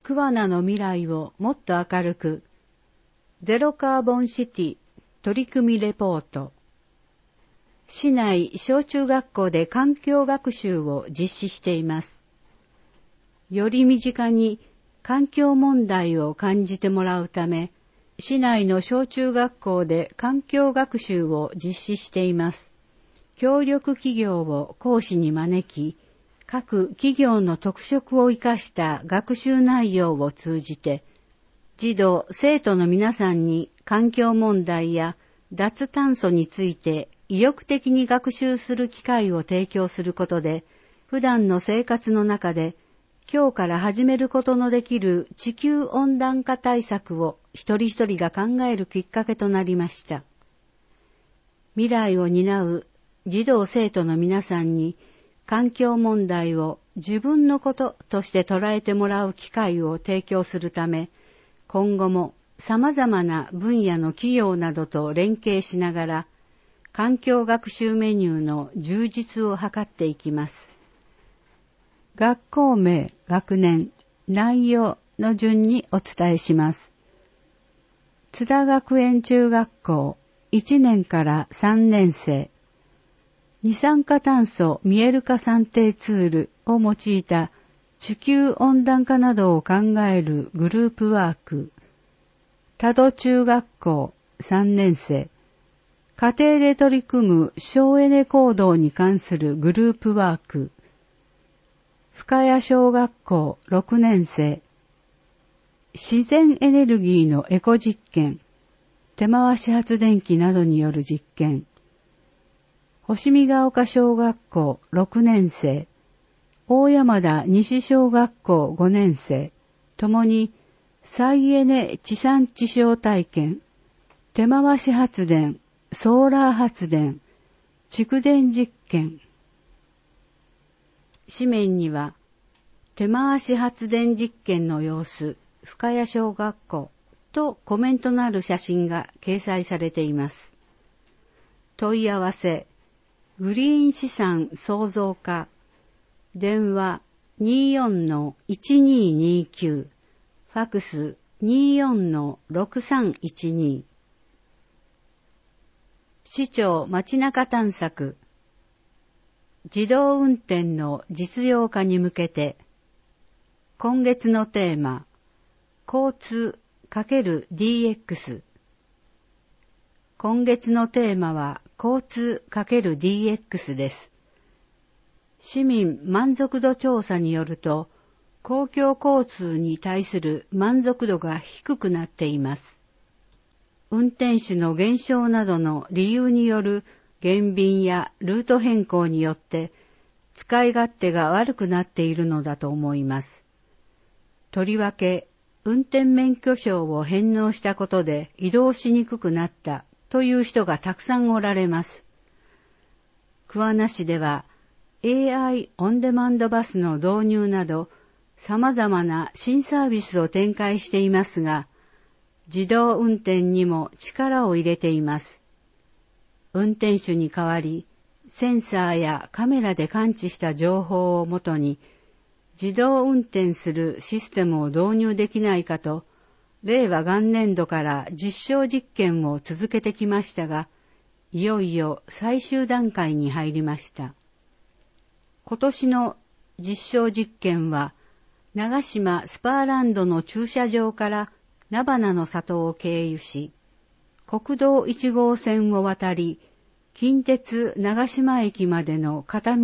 桑名の未来をもっと明るく、ゼロカーボンシティ取り組みレポート。市内小中学校で環境学習を実施しています。より身近に環境問題を感じてもらうため、市内の小中学校で環境学習を実施しています。協力企業を講師に招き、各企業の特色を生かした学習内容を通じて、児童・生徒の皆さんに環境問題や脱炭素について意欲的に学習する機会を提供することで、普段の生活の中で今日から始めることのできる地球温暖化対策を一人一人が考えるきっかけとなりました。未来を担う児童生徒の皆さんに環境問題を自分のこととして捉えてもらう機会を提供するため、今後も様々な分野の企業などと連携しながら、環境学習メニューの充実を図っていきます。学校名、学年、内容の順にお伝えします。津田学園中学校1年から3年生、二酸化炭素見える化算定ツールを用いた地球温暖化などを考えるグループワーク、多度中学校3年生、家庭で取り組む省エネ行動に関するグループワーク、深谷小学校6年生、自然エネルギーのエコ実験、手回し発電機などによる実験、星見ヶ丘小学校6年生、大山田西小学校5年生、ともに再エネ地産地消体験、手回し発電、ソーラー発電、蓄電実験。紙面には、手回し発電実験の様子、深谷小学校とコメントのある写真が掲載されています。問い合わせ、グリーン資産創造課、電話 24-1229、ファクス 24-6312。市長街中探索、自動運転の実用化に向けて、今月のテーマ、交通×DX。今月のテーマは、交通×DX です。市民満足度調査によると、公共交通に対する満足度が低くなっています。運転手の減少などの理由による減便やルート変更によって使い勝手が悪くなっているのだと思います。とりわけ運転免許証を返納したことで移動しにくくなったという人がたくさんおられます。桑名市では AI オンデマンドバスの導入など様々な新サービスを展開していますが、自動運転にも力を入れています。運転手に代わり、センサーやカメラで感知した情報をもとに、自動運転するシステムを導入できないかと、令和元年度から実証実験を続けてきましたが、いよいよ最終段階に入りました。今年の実証実験は、長島スパーランドの駐車場から菜花の里を経由し、国道1号線を渡り、近鉄長島駅までの片道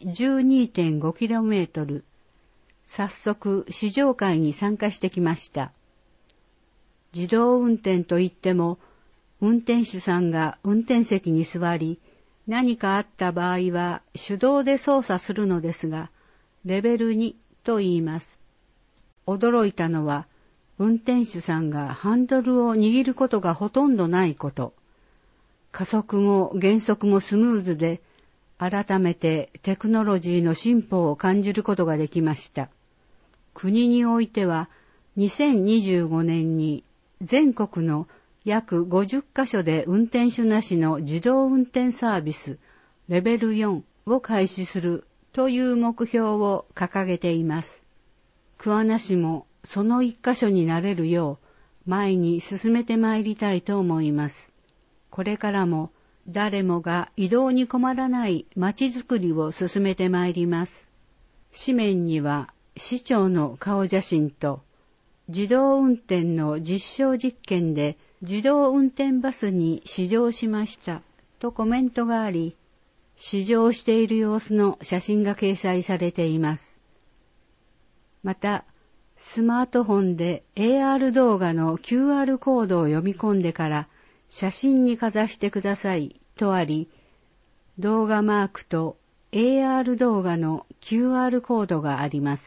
12.5km、早速試乗会に参加してきました。自動運転といっても、運転手さんが運転席に座り、何かあった場合は手動で操作するのですが、レベル2と言います。驚いたのは、運転手さんがハンドルを握ることがほとんどないこと。加速も減速もスムーズで、改めてテクノロジーの進歩を感じることができました。国においては、2025年に全国の約50カ所で運転手なしの自動運転サービスレベル4を開始するという目標を掲げています。桑名市もその一箇所になれるよう前に進めてまいりたいと思います。これからも誰もが移動に困らない街づくりを進めてまいります。紙面には市長の顔写真と自動運転の実証実験で自動運転バスに試乗しましたとコメントがあり、試乗している様子の写真が掲載されています。また、スマートフォンで AR 動画の QR コードを読み込んでから写真にかざしてくださいとあり、動画マークと AR 動画の QR コードがあります。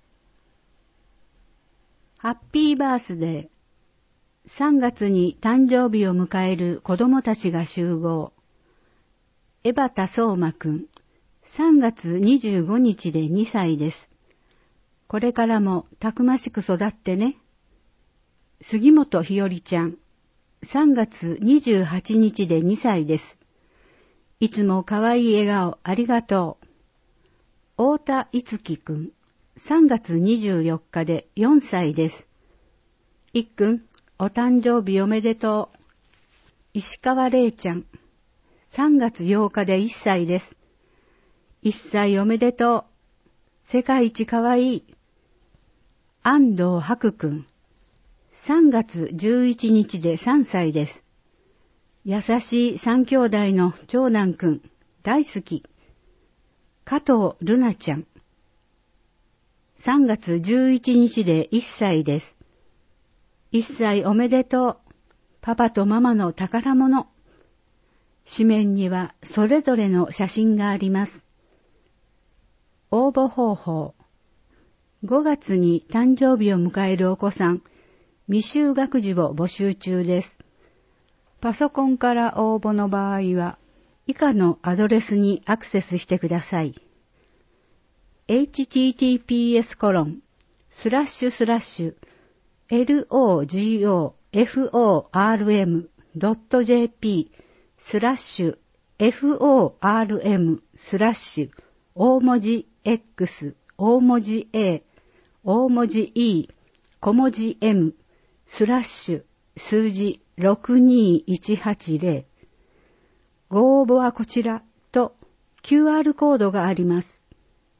ハッピーバースデー。3月に誕生日を迎える子供たちが集合。江端相馬くん、3月25日で2歳です。これからもたくましく育ってね。杉本ひよりちゃん、3月28日で2歳です。いつもかわいい笑顔ありがとう。太田いつきくん、3月24日で4歳です。いっくん、お誕生日おめでとう。石川れいちゃん、3月8日で1歳です。1歳おめでとう。世界一かわいい。安藤白くん、3月11日で3歳です。優しい3兄弟の長男くん、大好き。加藤るなちゃん、3月11日で1歳です。1歳おめでとう。パパとママの宝物。紙面にはそれぞれの写真があります。応募方法。5月に誕生日を迎えるお子さん、未就学児を募集中です。パソコンから応募の場合は、以下のアドレスにアクセスしてください。https://logoform.jp/form/ 大文字 X 大文字 A 大文字 E 小文字 M 数字62180ご応募はこちらと QR コードがあります。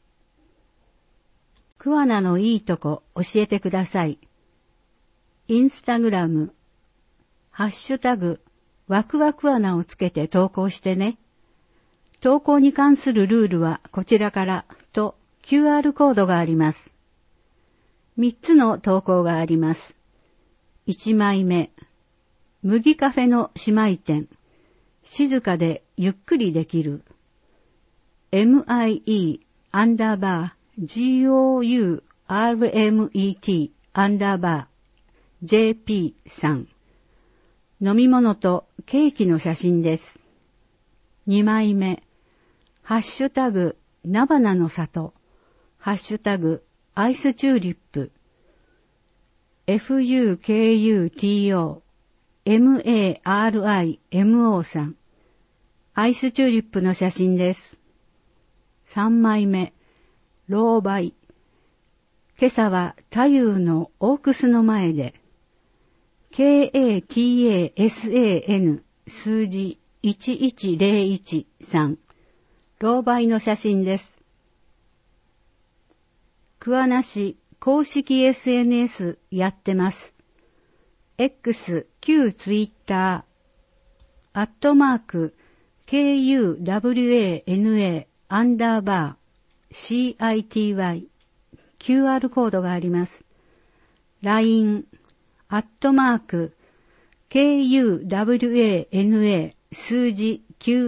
桑名のいいとこ教えてください。インスタグラム、ハッシュタグ、ワクワクアナをつけて投稿してね。投稿に関するルールはこちらからと QR コードがあります。3つの投稿があります。1枚目、麦カフェの姉妹店、静かでゆっくりできる。MIE_GOURMET_JP さん。飲み物とケーキの写真です。2枚目、ハッシュタグ、菜花の里、ハッシュタグ、アイスチューリップ、FUKUTO、MARIMO さん。アイスチューリップの写真です。3枚目、老媒。今朝は太夫のオークスの前で、KATASAN 数字11013、老媒の写真です。桑名市公式 SNS やってます。X 旧ツイッター、@KUWANA_CITY、QR コードがあります。LINE、@KUWANA 数字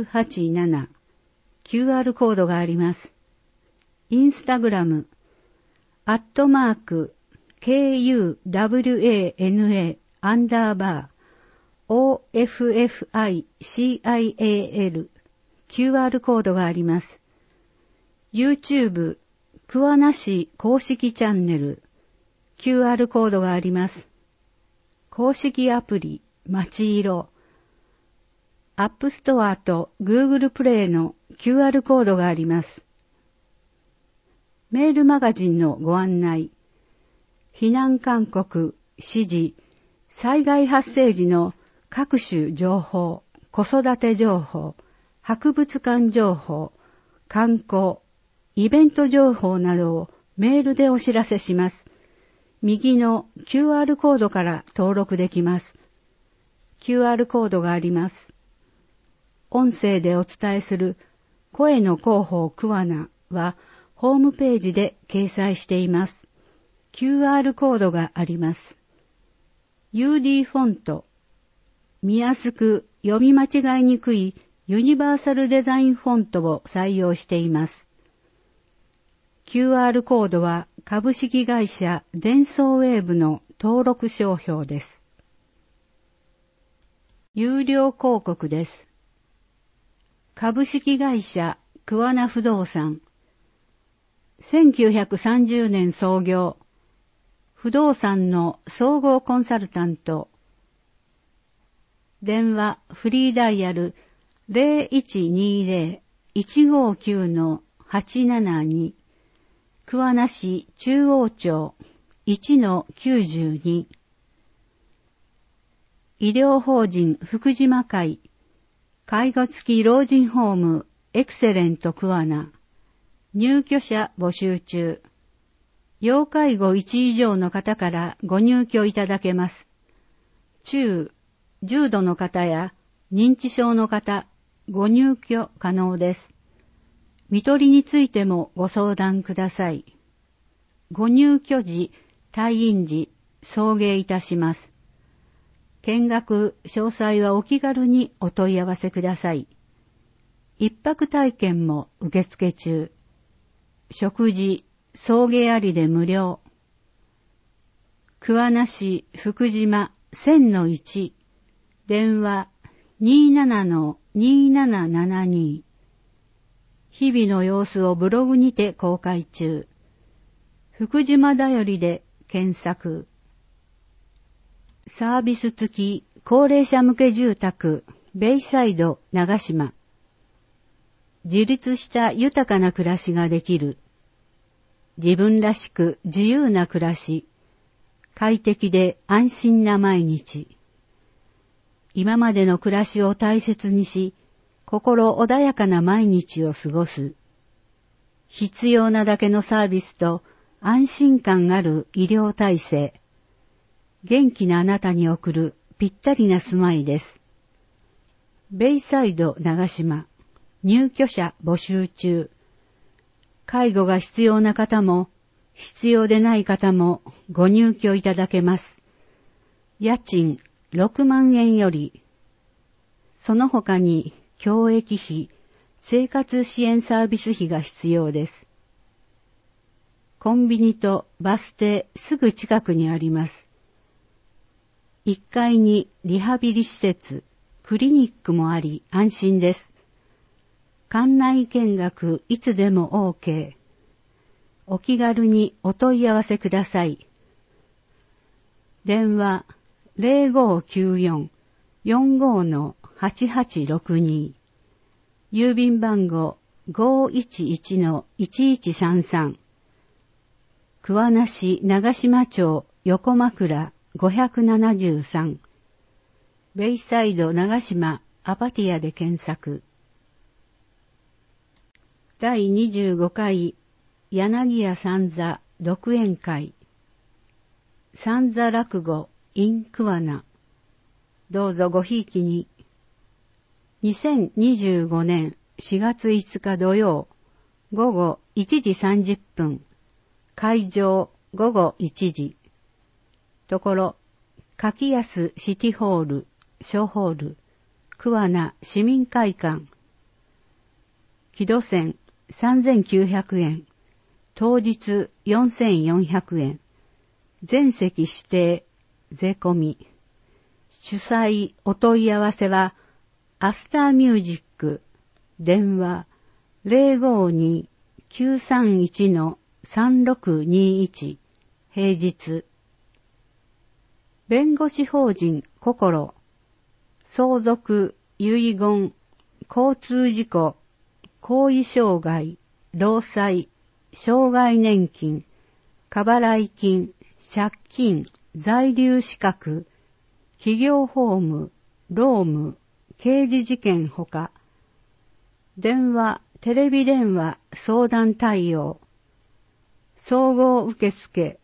987、QR コードがあります。インスタグラム、@KUWANA_OFFICIAL、QR コードがあります。YouTube、桑名市公式チャンネル、QR コードがあります。公式アプリ、まちいろ、アップストアと Google プレイの QR コードがあります。メールマガジンのご案内。 避難勧告、指示、災害発生時の各種情報、子育て情報、博物館情報、観光、イベント情報などをメールでお知らせします。右の QR コードから登録できます。QR コードがあります。音声でお伝えする声の広報桑名はホームページで掲載しています。QR コードがあります。UD フォント、見やすく読み間違いにくいユニバーサルデザインフォントを採用しています。QR コードは株式会社デンソーウェーブの登録商標です。有料広告です。株式会社桑名不動産。1930年創業。不動産の総合コンサルタント。電話フリーダイヤル 0120-159-872 桑名市中央町 1-92 医療法人福島会介護付き老人ホームエクセレント桑名入居者募集中要介護1以上の方からご入居いただけます。中重度の方や認知症の方、ご入居可能です。看取りについてもご相談ください。ご入居時、退院時、送迎いたします。見学、詳細はお気軽にお問い合わせください。一泊体験も受付中。食事、送迎ありで無料。桑名市福島 1000-1電話 27-2772 日々の様子をブログにて公開中。福島だよりで検索。サービス付き高齢者向け住宅ベイサイド長島。自立した豊かな暮らしができる。自分らしく自由な暮らし。快適で安心な毎日。今までの暮らしを大切にし、心穏やかな毎日を過ごす。必要なだけのサービスと安心感ある医療体制。元気なあなたに送るぴったりな住まいです。ベイサイド長島、入居者募集中。介護が必要な方も、必要でない方もご入居いただけます。家賃6万円より、その他に教育費、生活支援サービス費が必要です。コンビニとバス停すぐ近くにあります。1階にリハビリ施設、クリニックもあり安心です。館内見学いつでも OK。お気軽にお問い合わせください。電話0594-45-8862郵便番号 511-1133 桑名市長島町横枕573ベイサイド長島アパティアで検索。第25回柳家三座独演会三座落語 in 桑名。どうぞごひいきに。2025年4月5日土曜午後1時30分。会場午後1時。ところ、柿安シティホール、小ホール、桑名市民会館。木戸線3900円。当日4400円。全席指定、税込み。主催お問い合わせは、アスターミュージック、電話052-931-3621、平日。弁護士法人心、相続、遺言、交通事故、後遺障害、労災、障害年金、過払い金、 借金、在留資格、企業法務、労務、刑事事件ほか、電話、テレビ電話、相談対応、総合受付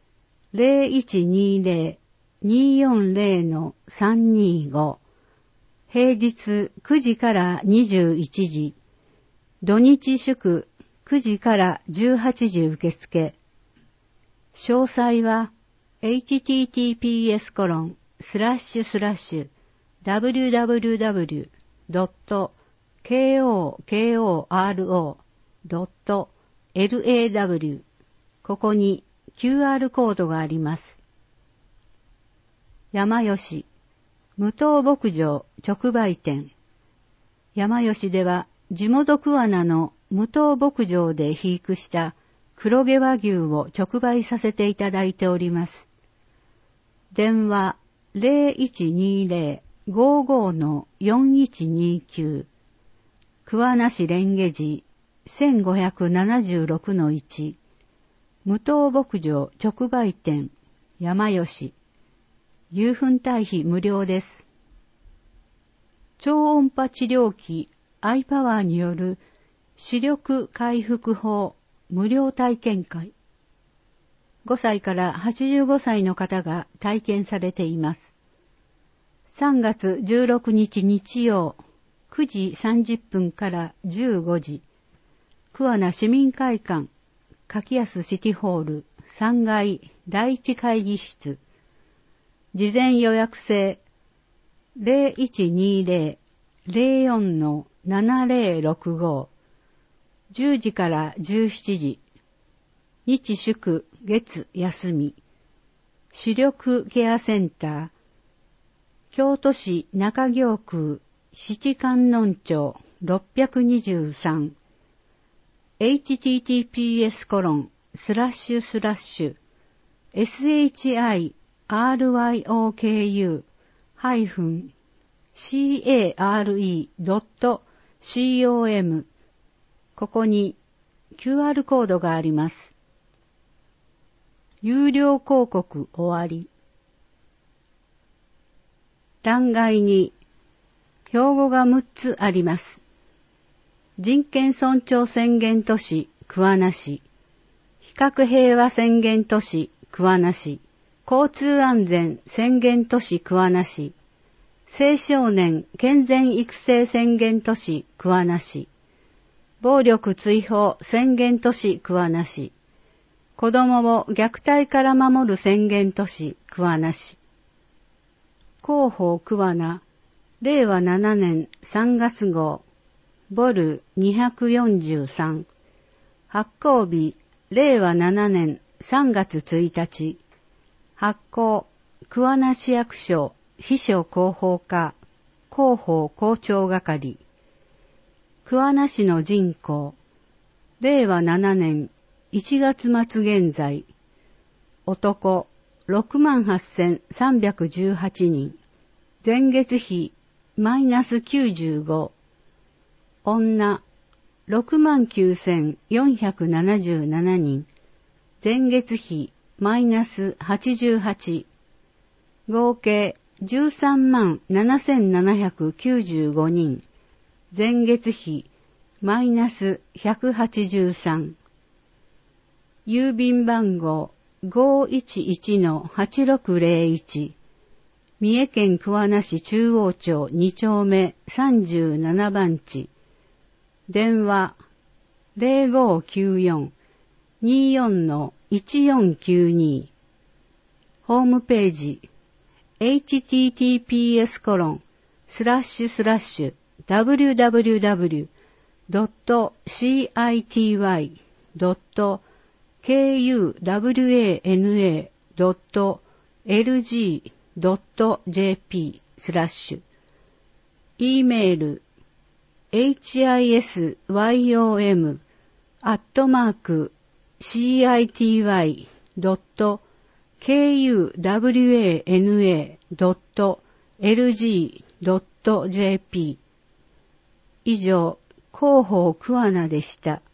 0120-240-325 平日9時から21時、土日祝9時から18時受付。詳細は https://www.kokoro.law ここに QR コードがあります。山吉無糖牧場直売店。山吉では地元桑名の無糖牧場で肥育した黒毛和牛を直売させていただいております。電話 0120-55-4129 桑名市蓮華寺 1576-1 無糖牧場直売店山吉。牛糞堆肥無料です。超音波治療器アイパワーによる視力回復法無料体験会。5歳から85歳の方が体験されています。3月16日日曜9時30分から15時、桑名市民会館、柿安シティホール3階第一会議室。事前予約制 0120-04-7065 10時から17時。日祝月休み。視力ケアセンター。京都市中京区七観音町623。https://shiryu-care.com ここに QR コードがあります。有料広告終わり。欄外に標語が6つあります。人権尊重宣言都市桑名市、非核平和宣言都市桑名市、交通安全宣言都市桑名市、青少年健全育成宣言都市桑名市、暴力追放宣言都市桑名市、子供を虐待から守る宣言都市桑名市。広報桑名、令和7年3月号、ボル243、発行日、令和7年3月1日、発行、桑名市役所、秘書広報課、広報広聴係。桑名市の人口、令和7年1月末現在、男68,318人、前月比マイナス95、女69,477人、前月比マイナス88、合計137,795人、前月比マイナス183。郵便番号 511-8601 三重県桑名市中央町2丁目37番地。電話 0594-24-1492。ホームページ https://www.city.kuwana.lg.jp/ E メール hisyym@city.kuwana.lg.jp 以上、広報桑名でした。